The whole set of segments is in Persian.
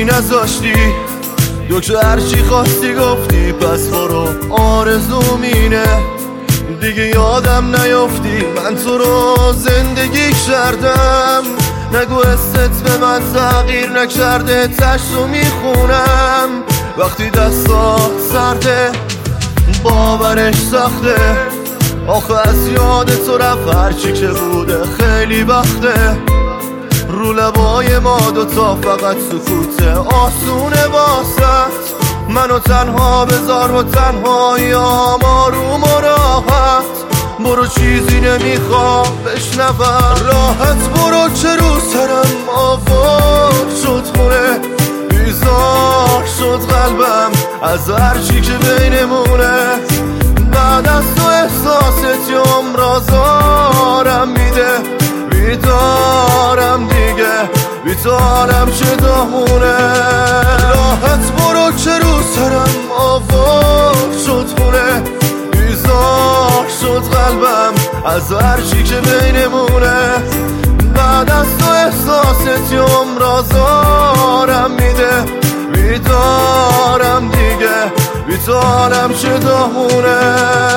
نذاشتی، دکتر هرچی خواستی گفتی، پس برو آرزوم اینه دیگه یادم نیافتی من تو رو زندگی کردم. نگو حست به من تغییر نکرده، تشتو میخونم وقتی دستات سرده باورش سخته. آخه از یاد تو رفت هرچی که بوده خیلی وقته. رو لبای ما دوتا فقط سکوته آسونه واسط. منو تنها بذار و تنهایی آروم و راحت. برو چیزی نمیخوام بشنوم، راحت برو چه رو سرم آوار شد خونه. بیزار شد قلبم از هرچی که بینمونه. بعد از تو احساست یوم رازارم میده. بیدارم دیگه بیدارم چه داغونه. راحت برو چه رو سرم آوار شد خونه. بیزار شد قلبم از هرچی که بینمونه. بعد از تو احساست یوم رازارم میده. بیدارم دیگه بیدارم چه داغونه.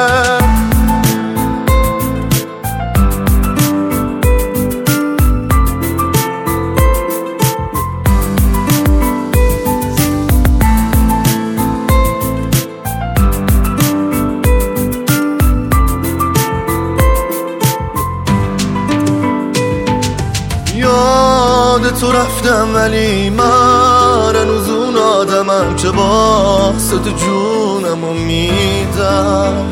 یاد تو رفتم ولی من هنوز اون آدمم که واسه تو جونمو میدم.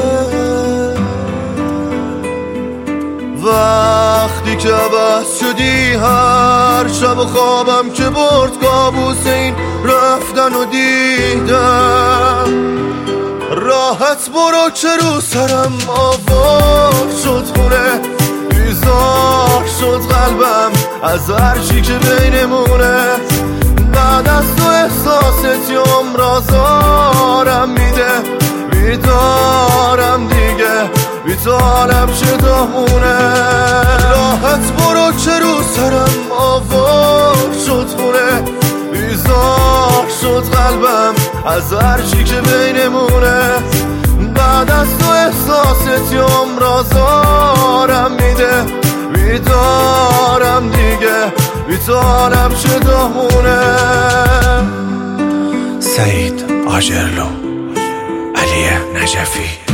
وقتی که عوض شدی هر شب و خوابم که برد کابوس این رفتن و دیدم. راحت برو چه رو سرم آوار شد خونه. بیزار شد قلبم از هرچی که بینمونه. بعد از تو احساست یوم رازارم میده. بیدارم دیگه بیدارم چه داغونه. راحت برو چه رو سرم آوار شد خونه. بیزار شد قلبم از هرچی که بینمونه. بعد از تو احساست یوم رازارم میده. بیدارم دیگه بیدارم چه داغونه. سعید آجرلو، علی نجفی.